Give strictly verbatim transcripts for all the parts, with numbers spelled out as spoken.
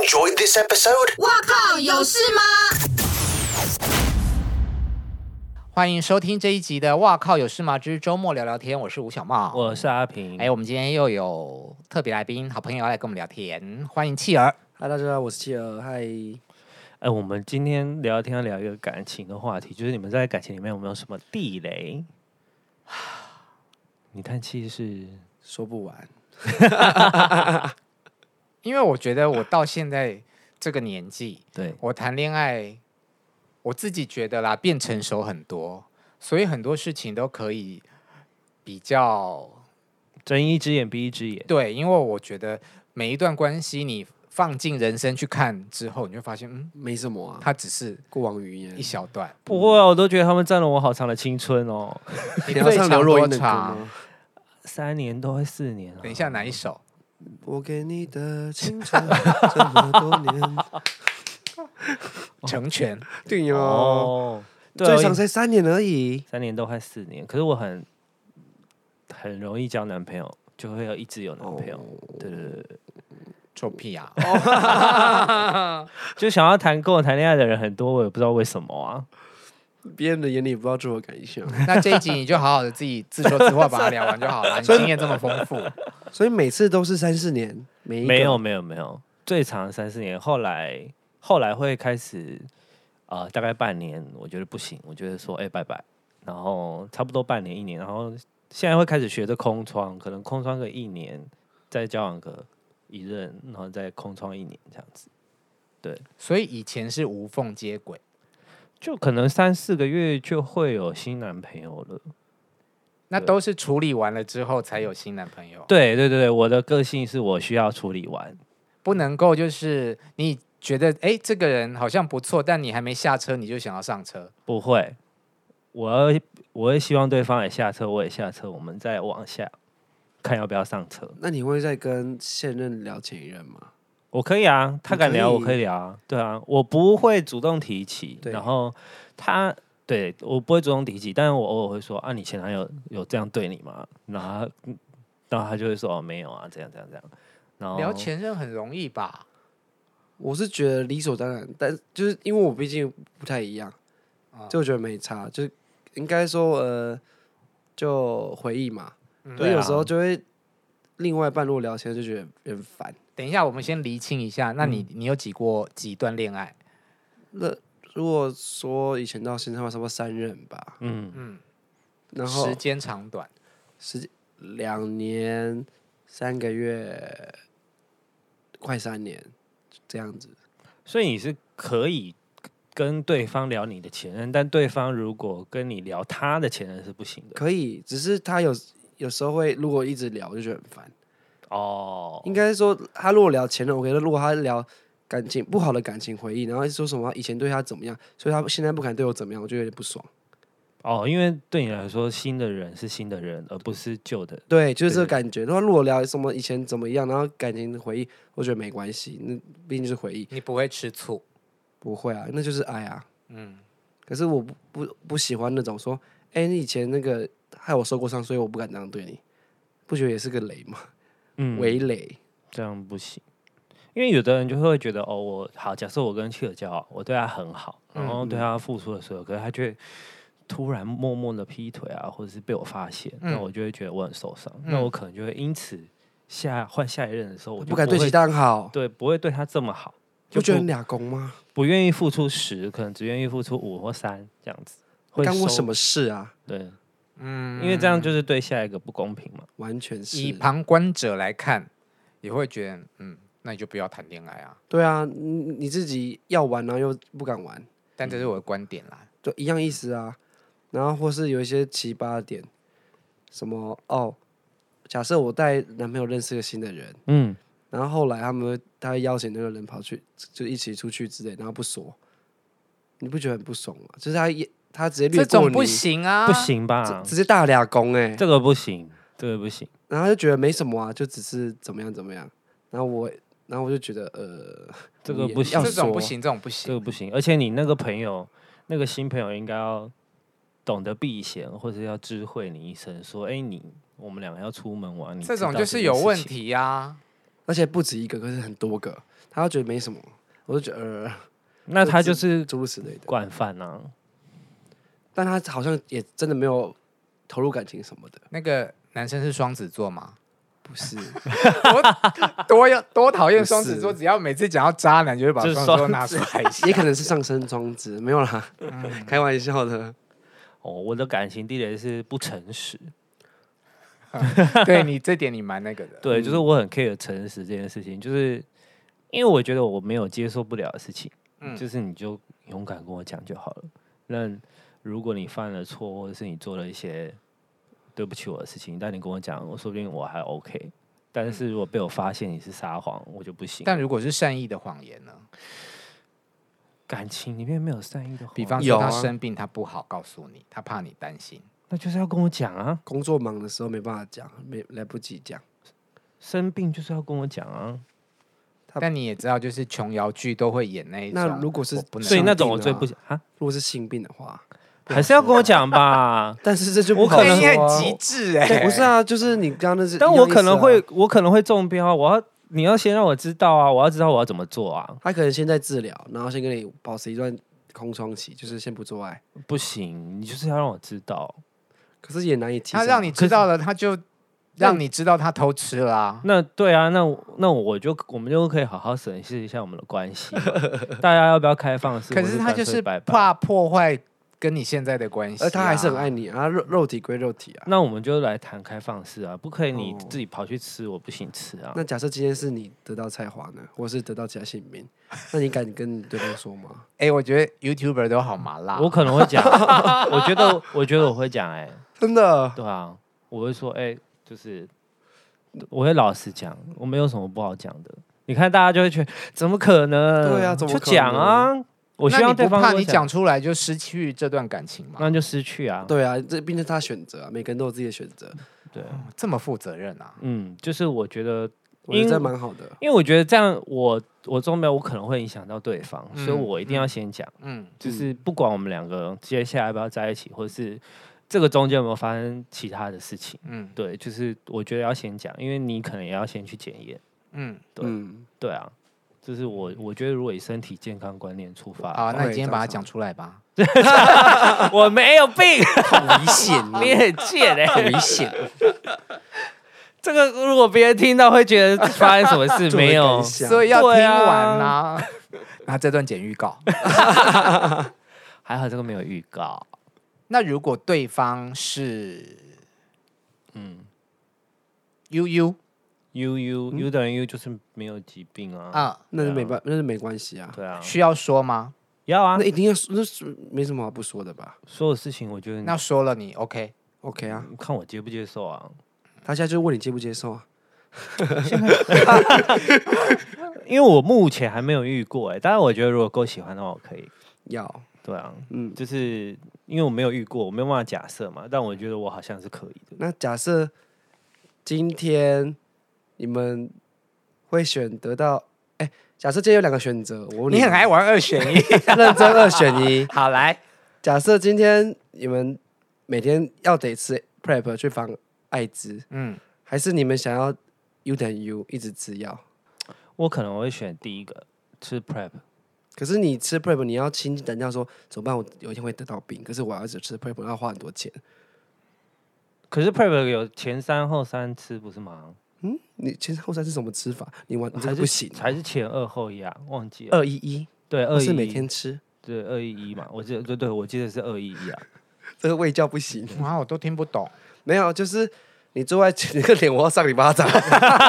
enjoyed this episode? 哇靠，有事吗？ 欢迎收听这一集的《哇靠有事吗之周末聊聊天》，我是吴小茂， 我是阿平。 哎，我们今天又有特别来宾，好朋友要来跟我们聊天，欢迎企鹅。 嗨，大家好，我是企鹅。嗨， 哎，我们今天聊天要聊一个感情的话题，就是你们在感情里面有没有什么地雷？你叹气是说不完， 因为我觉得我到现在这个年纪， 对我谈恋爱，我自己觉得啦，变成熟很多，所以很多事情都可以比较睁一只眼闭一只眼。 对，因为我觉得每一段关系你放进人生去看之后，你就发现，嗯， 没什么啊， 它只是过往云烟一。小段。 不会啊，我都觉得他们占了我好长的青春哦， 你你要唱最长多刘若英的歌长？ 吗？ 三年都快四年了。 等一下哪一首？ 我给你的青春这么多年， 成全。 对哦， 哦，对最长才三年而已。 三年都快四年，可是我很很容易交男朋友，就会有一直有男朋友。 哦对对对对， 臭屁啊！ 就想要谈跟我谈恋爱的人很多，我也不知道为什么啊。 别人的眼里不知道作何感想， 那这一集你就好好的自己自说自话把它聊完就好了。你经验这么丰富， 所以每次都是三四年，每一个没有没有没有，最长三四年，后来后来会开始，呃，大概半年，我觉得不行，我觉得说，哎、拜拜，然后差不多半年一年，然后现在会开始学着空窗，可能空窗个一年，再交往个一任，然后再空窗一年这样子，对， 所以以前是无缝接轨。 就可能三四个月就会有新男朋友了。 那都是处理完了之后才有新男朋友。， 对对对对，我的个性是我需要处理完， 不能够就是你觉得哎这个人好像不错，但你还没下车你就想要上车。 不会，我要我会希望对方也下车，我也下车，我们再往下看要不要上车。 那你会再跟现任聊前一任吗？ 我可以啊，他敢聊， 你可以我可以聊啊，对啊，我不会主动提起， 对然后他对我不会主动提起，但是我偶尔会说啊，你前男友有这样对你吗？然后他，然后他就会说哦，没有啊，这样这样这样，然后聊前任很容易吧？ 我是觉得理所当然，但就是因为我毕竟不太一样， 啊就我觉得没差，就是应该说呃，就回忆嘛，所对啊以有时候就会另外半路聊天就觉得有点烦。 等一下，我们先厘清一下，那你、 嗯你有几过几段恋爱？ 那如果说以前到现在的话，差不多三任吧， 嗯， 嗯， 然后时间长短。 时两年、三个月、快三年这样子。 所以你是可以跟对方聊你的前任，但对方如果跟你聊他的前任是不行的可以，只是他有有时候会，如果一直聊，我就觉得很烦。 哦。 应该说，他如果聊前任，OK，那如果他聊感情不好的感情回忆，然后说什么以前对他怎么样，所以他现在不敢对我怎么样，我就有点不爽。 哦，因为对你来说，新的人是新的人，而不是旧的。 对，就是这个感觉。然后如果聊什么以前怎么样，然后感情的回忆，我觉得没关系，那毕竟就是回忆。 你不会吃醋。 不会啊，那就是爱啊。 嗯， 可是我不不不喜欢那种说，哎、你以前那个害我受过伤，所以我不敢这样对你，不觉得也是个雷吗？ 嗯， 围雷。 这样不行，因为有的人就会觉得哦，我好，假设我跟契尔交往，我对他很好，然后对他付出的所有，可是他就会突然默默的劈腿啊，或者是被我发现， 嗯那我就会觉得我很受伤， 嗯那我可能就会因此下换下一任的时候，我就会不敢对其他人好， 对不会对他这么好，就不不觉得很俩公吗？ 不愿意付出十，可能只愿意付出五或三这样子，会收干我什么事啊？ 对， 嗯因为这样就是对下一个不公平嘛。 完全是。 以旁观者来看，也会觉得，嗯，那你就不要谈恋爱啊。 对啊，你你自己要玩然后又不敢玩， 但这是我的观点啦。 就一样意思啊。然后或是有一些奇葩的点，什么哦，假设我带男朋友认识个新的人， 嗯， 然后后来他们会他会邀请那个人跑去，就一起出去之类，然后不说，你不觉得很不爽吗？就是他也他直接略过你， 这种不行啊， 不，行吧？ 直接大俩公哎、 这个不行，这个不行。 然后他就觉得没什么啊，就只是怎么样怎么样。然后我，然后我就觉得呃，你这个不行要说这种不行，这种不这行。 个不行，而且你那个朋友，那个新朋友应该要懂得避嫌，或者要知会你一声，说：“哎、你我们两个要出门玩。”你这种知道就是有问件事情。 题啊。 而且不止一个，可是很多个，他会觉得没什么，我就觉得呃， 那他就是诸如此类的。 惯犯啊。 但他好像也真的没有投入感情什么的， 那个男生是双子座吗？ 不是？ 多要多讨厌双子座，只要每次讲到渣男，就会把就是双子座拿出来一下。 也可能是上升双子，没有啦， 嗯开玩笑的。 哦，我的感情地雷是不诚实。 对你这点你蛮那个的， 对，就是我很 care 诚实这件事情，就是因为我觉得我没有接受不了的事情， 嗯就是你就勇敢跟我讲就好了。那如果你犯了错，或者是你做了一些对不起我的事情，但你跟我讲，我说不定我还 OK。但是如果被我发现你是撒谎，我就不行。 但如果是善意的谎言呢？ 感情里面没有善意的谎， 比方说他生病，他不好告诉你，他怕你担心， 那就是要跟我讲啊。 工作忙的时候没办法讲，没来不及讲。 生病就是要跟我讲啊。 但你也知道，就是琼瑶剧都会演那一种。 那如果是我不能所以那种我最不想啊， 如果是性病的话， 还是要跟我讲吧。 但是这就不我可能好说啊你很极致哎、 对不是啊，就是你刚刚那是， 但我可能一样意会思啊， 我可能会中标啊。我要你要先让我知道啊，我要知道我要怎么做啊。 他可能先在治疗，然后先跟你保持一段空窗期，就是先不做爱， 不行，你就是要让我知道。 可是也难以提升啊。 他让你知道了，他就让你知道他偷吃了、啊。 那对啊，那我那我就我们就可以好好审视一下我们的关系嘛。大家要不要开放式？ 可是他就是拜拜怕破坏跟你现在的关系、啊， 而他还是很爱你啊，肉肉体归肉体啊。 那我们就来谈开放式啊，不可以你哦自己跑去吃，我不行吃啊。 那假设今天是你得到菜花呢，或是得到其他性病，那你敢跟你对方说吗？ 哎、我觉得 YouTuber 都好麻辣。 我可能会讲，我觉得我觉得我会讲，哎， 真的？ 对啊，我会说，哎，就是我会老实讲，我没有什么不好讲的。你看大家就会觉得怎么可能？ 对啊怎么就可能讲啊？我希那望对你不怕你方跟我讲， 讲出来就失去这段感情吗？ 那就失去啊。 对啊，这毕竟是他选择啊，每个人都有自己的选择， 对， 这么负责任啊？ 嗯，就是我觉得。 我觉得这蛮好的。 因为我觉得这样我，我中标我可能会影响到对方， 嗯所以我一定要先讲， 嗯， 就是不管我们两个接下来要不要在一起，或者是这个中间有没有发生其他的事情， 嗯对，就是我觉得要先讲，因为你可能也要先去检验， 嗯， 对嗯， 对啊，就是我我觉得如果以身体健康观念出发， 好，那你会今天把它照常讲出来吧。 我没有病， 危险你很贱哎、 很危险。 这个如果别人听到会觉得发生什么事没有作为感，想所以要听对啊完呐、那这段剪预告。 还好这个没有预告， 那如果对方是嗯 U U ，U U U 等于 U 就是没有疾病啊， 啊， 那是没办，那是没关系啊。 对啊， 需要说吗？ 要啊那，一定要说，那是没什么好不说的吧所有事情我觉得那说了你 OK？ ？OK 啊， 看我接不接受啊。 他现在就问你接不接受啊？ 因为我目前还没有遇过哎、当然我觉得如果够喜欢的话，我可以。 要， 对啊， 嗯。 就是因为我没有遇过，我没有办法假设嘛，但我觉得我好像是可以的。 那假设今天你们会选得到，哎、假设今天有两个选择，我问你很爱玩二选一。 认真二选一。 好，来， 假设今天你们每天要得吃 prep 去防艾滋， 嗯， 还是你们想要 U 等于 U 一直吃药？ 我可能会选第一个，吃 prep。 可是你吃 prep，你要心胆跳说怎么办？我有一天会得到病，可是我要一直吃 prep，我要花很多钱。 可是 prep 有前三后三吃不是吗？ 嗯，你前后三是什么吃法？你玩你这还是个不行， 还是前二后一啊？忘记了。 二一一， 对，二一一不是每天吃， 对二一一嘛，我记得对对，我记得是二一一啊。 这个胃教不行。 哇，我都听不懂。 没有，就是你坐在前，你个脸我要上你巴掌。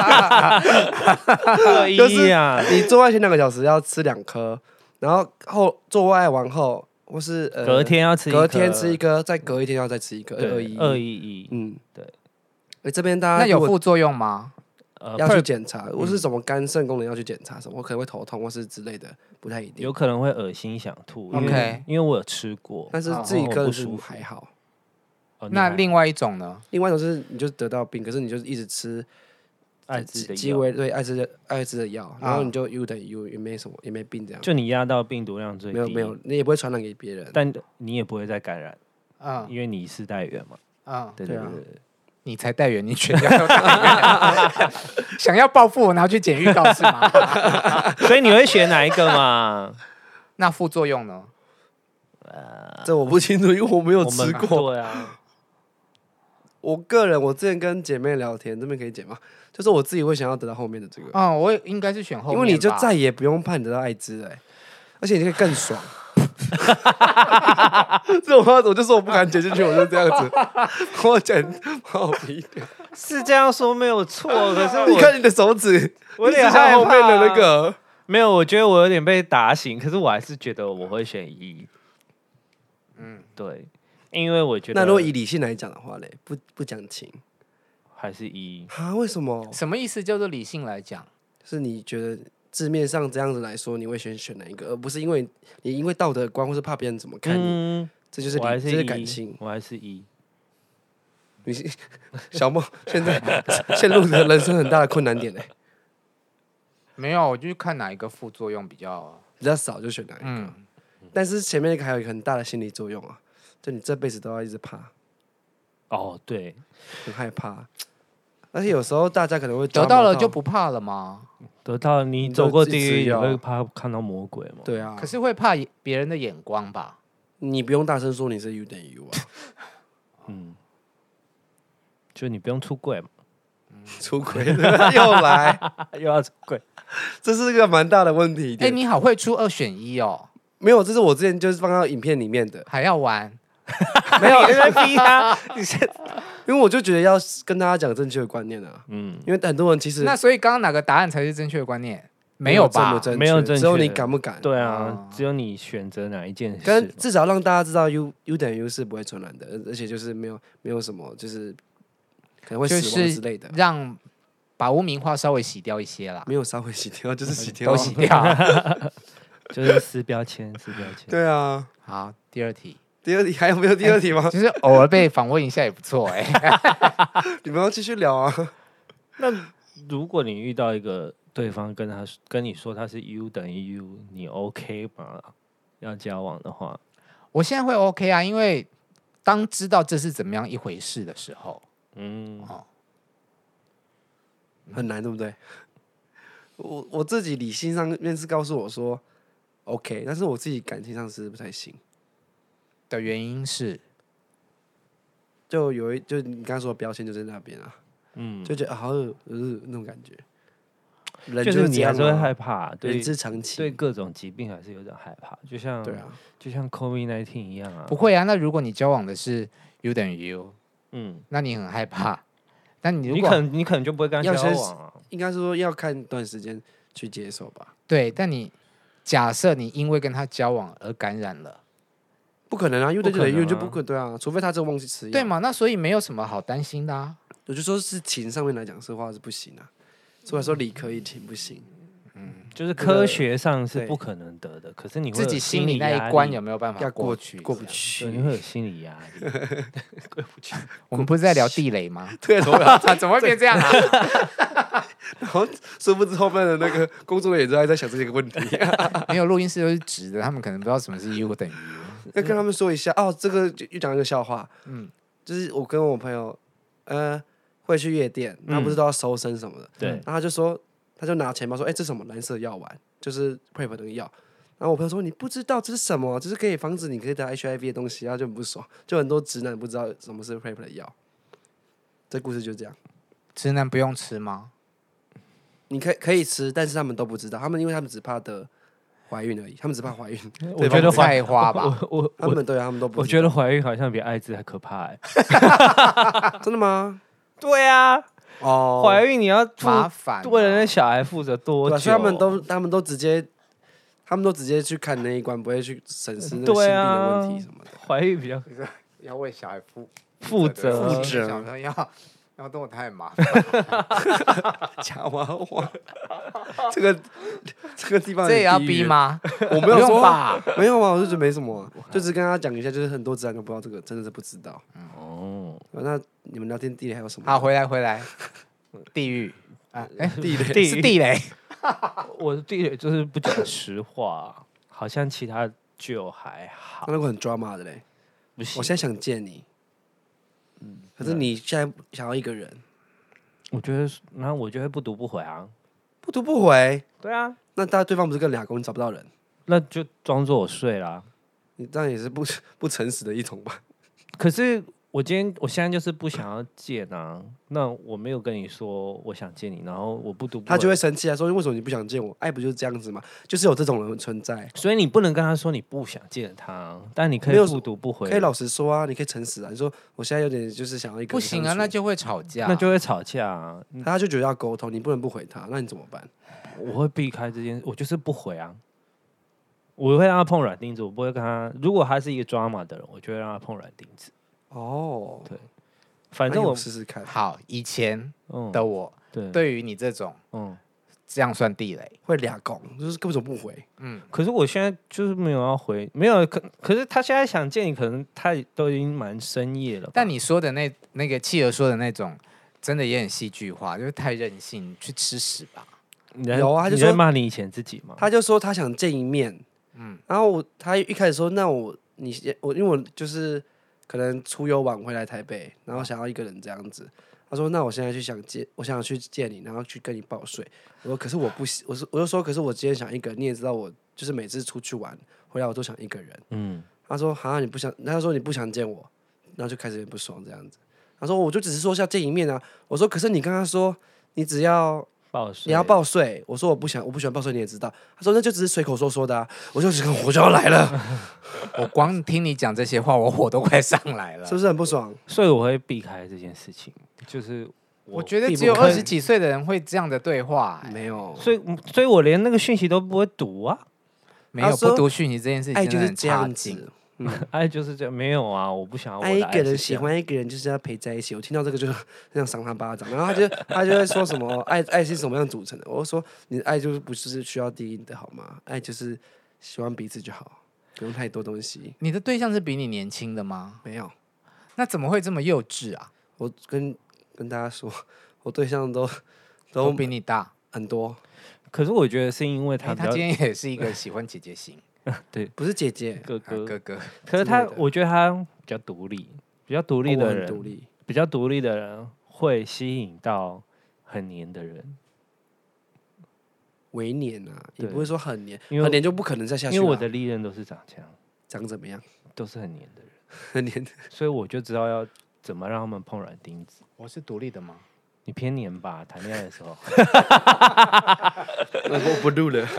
二一就是一啊， 你坐在前两个小时要吃两颗，然后后做爱完后，或是呃隔天要吃一颗， 隔天吃一颗，再隔一天要再吃一颗，二一对二一一， 嗯， 对。 哎，这边大家那有如果副作用吗？ 呃要去 prep 检查，或是什么肝肾功能要去检查什么，我可能会头痛或是之类的，不太一定有。可能会恶心想吐。因为 OK 因为我有吃过， 但是哦自己个人是我不舒服还好。 哦你还那另外一种呢？ 另外一种是你就是得到病，可是你就是一直吃艾滋的鸡药尾对艾滋的艾滋的药，然后啊你就 U 等于 U 也没什么也没病这样， 就你压到病毒量最低， 没有没有，你也不会传染给别人。 但你也不会再感染， 嗯因为你是带源嘛。 嗯， 对对啊对对对， 你才带原，你全家都带原，想要报复我，然后去剪预告是吗？ 所以你会选哪一个嘛？ 那副作用呢？ 这我不清楚，因为我没有我们吃过。 对啊， 我个人，我之前跟姐妹聊天，这边可以剪吗？就是我自己会想要得到后面的这个， 嗯，我也应该是选后面吧， 因为你就再也不用怕你得到艾滋了、欸，而且你可以更爽。这种话我就说我不敢剪进去，我就这样子，我剪好一点。 是这样说没有错，可是我你看你的手指， 我有你只点害怕想后面的那个。 没有，我觉得我有点被打醒，可是我还是觉得我会选一。嗯，对，因为我觉得那如果以理性来讲的话嘞，不不讲情还是一。 啊？为什么？ 什么意思？叫做理性来讲， 是你觉得字面上这样子来说，你会选选哪一个，而不是因为你因为道德观或是怕别人怎么看你， 嗯， 这就是理我还是这是一感性。 我还是一。 你是小梦现在陷入的人生很大的困难点嘞、 没有，我就看哪一个副作用比较， 比较少就选哪一个。 嗯， 但是前面那个还有一个很大的心理作用啊，就你这辈子都要一直怕， 哦，对， 很害怕。而且有时候大家可能会得到了抓毛就不怕了吗？ 得到你你都走过自己地狱， 吃药你会怕看到魔鬼吗？ 对啊， 可是会怕别人的眼光吧？ 你不用大声说你是 U 等于 U 啊， 嗯，就你不用出柜嘛， 出轨的又来， 又要出柜， 这是个蛮大的问题哎、 点。 你好会出二选一哦， 没有，这是我之前就是放到影片里面的， 还要玩， 没有， 你在逼他，你是因为我就觉得要跟大家讲正确的观念啊， 嗯， 因为很多人其实那所以刚刚哪个答案才是正确的观念？没有吧这么？正确没有正确只有你敢不敢。 对啊哦， 只有你选择哪一件事跟嘛， 至少让大家知道 U U 等于 U 是不会传染的，而而且就是没有没有什么就是可能会就死亡之是类的， 让把污名化稍微洗掉一些啦， 没有稍微洗掉就是洗掉， 都洗掉。 就是撕标签，撕标签。 对啊， 好，第二题， 第二题还有没有第二题吗？ 就是偶尔被访问一下也不错哎、 你们要继续聊啊。 那如果你遇到一个对方跟他跟你说他是 U 等于 U，你 OK 吗？要交往的话， 我现在会 OK 啊，因为当知道这是怎么样一回事的时候， 嗯， 很难，对不对？我我自己理性上面是告诉我说 OK，但是我自己感情上是不太行。 的原因是， 就有一就你刚刚说的标签就在那边啊， 嗯， 就觉得啊好恶呃那种感觉。人就是这样你还是会啊害怕，对人之常情。 对各种疾病还是有点害怕，就像对啊， 就像 COVID 十九 一样啊， 不会啊。那如果你交往的是 U 等于 U， 嗯， 那你很害怕。但你如你果可能你可能就不会跟他要先交往啊， 应该是说要看一段时间去接受吧。 对，但你假设你因为跟他交往而感染了， 不可能啊，因为不可能啊对就不可对啊，除非他真的忘记吃药。 对？嘛？那所以没有什么好担心的啊。 我就说是情上面来讲，实话是不行啊。所以说理可以，情不行。 就是科学上是对不可能得的，可是你会自己有心心里那压一关力有没有办法要过去？ 过不这样。 去对，。你会有心理压力。 我们不是在聊地雷吗？ 对，怎么怎么会变这样啊？ 然后殊不知后面的那个工作人员都还在想这些个问题， 没有，录音室都是直的，他们可能不知道什么是 U 等于 U。 要跟他们说一下哦。这个就又讲一个笑话， 嗯， 就是我跟我朋友，呃，会去夜店，他不是都要搜身什么的， 对然后他就说，他就拿钱包说，哎、这是什么蓝色药丸，就是 P R E P 那个药。然后我朋友说你不知道这是什么，这是可以防止你可以得 H I V 的东西，然后就很不爽，就很多直男不知道什么是 P R E P 的药。这故事就这样， 直男不用吃吗？ 你可以可以吃，但是他们都不知道，他们因为他们只怕得怀孕而已，他们只怕怀孕， 我觉得怀菜花吧， 我我我他们对他们都不我知道。 觉得怀孕好像比艾滋还可怕哎。 真的吗？ 对啊， 哦， 怀孕你要负麻烦啊。 为了那小孩负责多对啊， 久？ 所以他们都他们都直接，他们都直接去看那一关，不会去审视那个性对病的啊问题什么的。 怀孕比较要为小孩负负责负责小朋友要要动我太麻烦， 夹娃娃，这个这个地方这也要很地狱逼？吗？ 我没有不用说吧？ 没有啊，我就觉得没什么啊，就只是跟他讲一下，就是很多自然都不知道这个，真的是不知道。 哦， 那你们聊天地雷还有什么？ 好，回来回来，地狱啊，哎， 地雷地是地雷， 我的地雷就是不讲实话，好像其他就还好， 那个很 drama 的嘞。 不行。 我现在想见你， 可是你现在想要一个人， 我觉得，然后我就会不读不回啊。 不读不回， 对啊， 那大家对方不是更俩公，你找不到人， 那就装作我睡啦。 你这样也是不不诚实的一种吧？ 可是我今天我现在就是不想要见啊，那我没有跟你说我想见你，然后我不读不回， 他就会生气啊，说为什么你不想见我？爱不就是这样子吗？就是有这种人存在， 所以你不能跟他说你不想见他，但你可没有以不读不回， 可以老实说啊，你可以诚实啊。你说我现在有点就是想要一个人不行啊， 相处那就会吵架。 那就会吵架啊。 他就觉得要沟通，你不能不回他，那你怎么办？ 我会避开这件，我就是不回啊。我会让他碰软钉子，我不会跟他。如果他是一个 drama 的人，我就会让他碰软钉子。 哦， 对反正那我你试试看， 好，以前嗯的我对对于你这种嗯， 这样算地雷。 会俩拱，就是根本就不回。 嗯， 可是我现在就是没有要回，没有可可是他现在想见你，可能他都已经蛮深夜了吧。 但你说的那那个企鹅说的那种，真的也很戏剧化，就是太任性，去吃屎吧。 你在有啊他就你在说骂你以前自己吗？ 他就说他想见一面， 嗯， 然后我他一开始说，那我你先我因为我就是可能出游晚回来台北，然后想要一个人这样子。他说：“那我现在去想见，我想去见你，然后去跟你报税。”我说：“可是我不喜，我说我就说，可是我今天想一个人，你也知道我就是每次出去玩回来我都想一个人。” 嗯， 他说：“好像你不想，他说你不想见我，然后就开始有点不爽这样子。”他说：“我就只是说要见一面啊。”我说：“可是你刚刚说你只要报税你要报税。”我说：“我不想，我不喜欢报税，你也知道。”他说：“那就只是随口说说的啊。”我就我就要来了， 我光听你讲这些话，我火都快上来了是。不是很不爽？ 所以我会避开这件事情，就是我觉得避不开只有二十几岁的人会这样的对话、欸没有， 所以所以我连那个讯息都不会读啊。 没有他说不读讯息这件事情， 爱就是这样子。 子。 爱就是这样，没有啊，我不想要我的爱一爱是这样个人喜欢一个人就是要陪在一起。我听到这个就想赏他巴掌，然后他就他就会说什么爱爱是什么样组成的？我就说你的爱就是不是需要第一的好吗？爱就是喜欢彼此就好，不用太多东西。 你的对象是比你年轻的吗？ 没有， 那怎么会这么幼稚啊？ 我跟跟大家说，我对象都都都比你大。 很多， 可是我觉得是因为欸他比较他今天也是一个喜欢姐姐型不是姐姐， 哥哥， 啊哥哥。 可是他之类的我觉得他比较独立，比较独立我很的人， 独立。 比较独立的人会吸引到很黏的人， 为黏啊，也对不会说很黏， 因为很黏就不可能再下去、啊。 因为我的历任都是长这样， 长怎么样？ 都是很黏的人， 很黏的， 所以我就知道要怎么让他们碰软钉子。 我是独立的吗？ 你偏黏吧，谈恋爱的时候。 我不录了。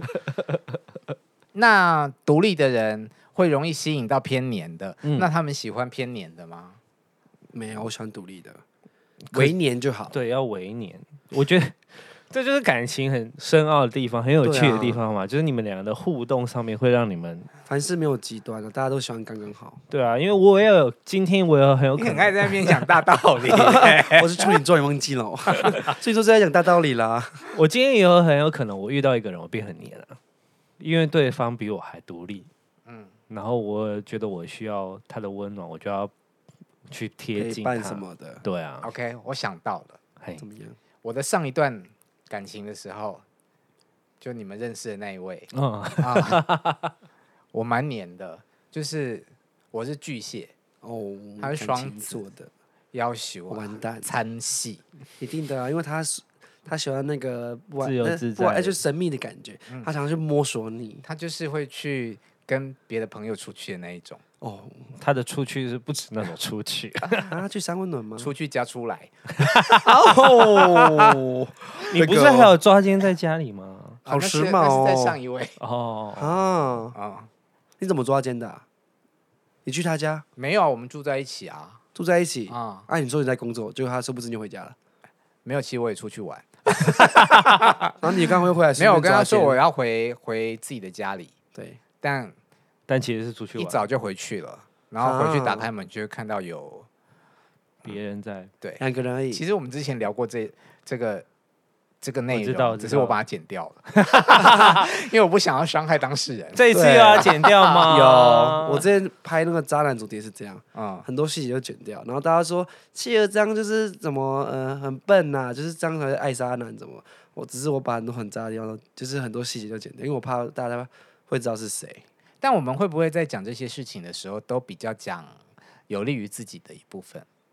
那独立的人会容易吸引到偏黏的， 嗯那他们喜欢偏黏的吗？ 没有，我喜欢独立的， 可为黏就好。 对，要为黏。我觉得这就是感情很深奥的地方，很有趣的地方嘛。就是你们两个的互动上面会让你们， 凡事没有极端的，大家都喜欢刚刚好。 对啊，因为我也有今天我也很有你可能很爱在那边讲大道理。 我是处女座，你忘记了哦？所以说是在讲大道理啦。 我今天也有很有可能我遇到一个人，我变很黏了，因为对方比我还独立。 嗯， 然后我觉得我需要他的温暖，我就要去贴陪伴近他。 什么的， 对啊， OK，我想到了， 嘿怎，么样？ 我的上一段感情的时候，就你们认识的那一位嗯， 啊，我蛮黏的，就是我是巨蟹， 哦， 他是感情双子座的， 要求啊完蛋， 参戏， 一定的啊，因为他是他喜欢那个不安自由呃自在不安哎，就神秘的感觉，他想要去摸索你。 他就是会去跟别的朋友出去的那一种， 哦， 他的出去是不止那种出去， 啊，去三温暖吗？ 出去加出来， 哦， 你不是还有抓奸在家里吗？ 好啊那是时髦哦那是在上一位哦， 啊？ 啊， 你怎么抓奸的啊？你去他家没有啊，我们住在一起啊， 住在一起啊， 啊？你说你在工作，结果他殊不知你回家了， 没有，其实我也出去玩， 然后你刚回回来， 没有，我跟他说我要要回回自己的家里， 对， 但但其实是出去一玩， 早就回去了，然后回去啊打开门就会看到有别人在。 对， 两个人而已。 其实我们之前聊过这这个这个内我知道容， 知道只是我把它剪掉了，因为我不想要伤害当事人。 这一次又要剪掉吗？ 有，我之前拍那个渣男主题是这样， 嗯， 很多细节就剪掉，然后大家说企鹅章就是怎么呃很笨呐、就是这样才是爱渣男怎么？我只是我把很多很渣的地方都，就是很多细节就剪掉，因为我怕大家会知道是谁。 但我们会不会在讲这些事情的时候，都比较讲有利于自己的一部分？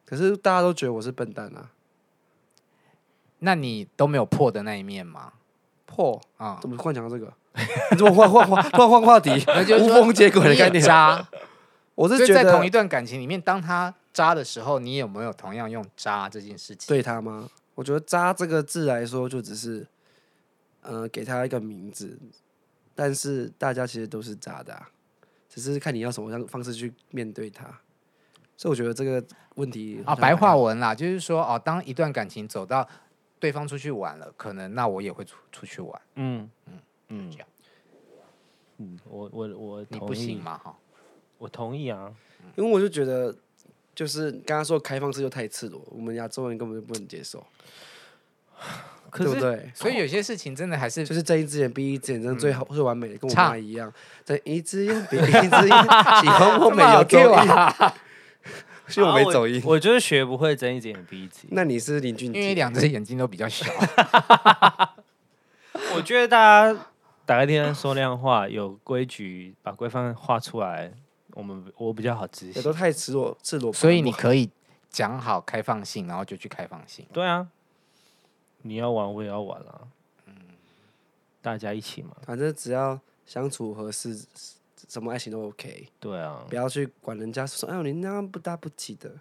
可是大家都觉得我是笨蛋啊。 那你都没有破的那一面吗？ 破啊、 怎么突然讲到这个？你怎么换换换突然换话题？无缝接轨的概念。 渣， 我是觉得在同一段感情里面，当他渣的时候，你有没有同样用渣这件事情对他吗？我觉得渣这个字来说，就只是呃给他一个名字，但是大家其实都是渣的、啊，只是看你要什么样方式去面对他。所以我觉得这个问题啊，白话文啦，就是说哦，当一段感情走到对方出去玩了，可能那我也会出出去玩。 嗯嗯嗯这样嗯，我我我你同意不行吗？哈， 我同意啊。 因为我就觉得，就是刚刚说开放式就太赤裸，我们亚洲人根本就不能接受， 可是对不对？ 所以有些事情真的还是就是睁一只眼闭一只眼，真的最好、最完美的，跟我唱妈一样，睁一只眼闭一只眼，喜欢我没有走音， 啊， 是我没走音。 我我就是学不会睁一只眼闭一只眼。 那你是林俊杰， 因为两只眼睛都比较小。 我觉得大家打开电视说亮话，有规矩，把规范画出来，我们我比较好执行。 也都太赤裸赤裸， 所以你可以讲好开放性，然后就去开放性。 对啊，你要玩我也要玩啊，嗯，大家一起嘛。 反正只要相处合适，什么爱情都 OK。 对啊， 不要去管人家说，哎呦你那样不搭不起的，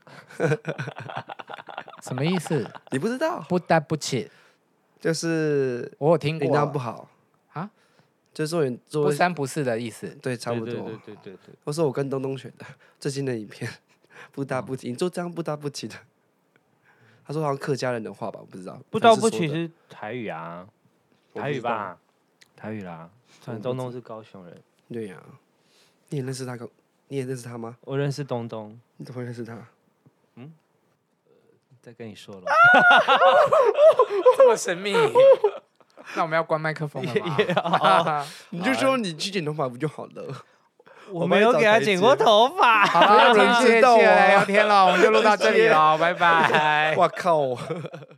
什么意思？ 你不知道， 不搭不起， 就是我有听你那样不过好啊， 就是说你做不三不四的意思。 对差不多。 对对对对对。 或是我跟东东选的最新的影片，不搭不起，你做这样不搭不起的。他说好像客家人的话吧，我不知道。 不到不粉丝说的起是台语啊， 我不知道台语吧，台语啦。虽然东东是高雄人， 对呀、你也认识他？你也认识他吗？ 我认识东东， 你怎么会认识他？ 再跟你说了。 这么神秘。那我们要关麦克风了吗？ 你就说你去剪头发不就好了？ 我没有给他剪过头发。 好了， 没有人谢谢知道啊来聊天了，我们就录到这里了，拜拜。 哇靠！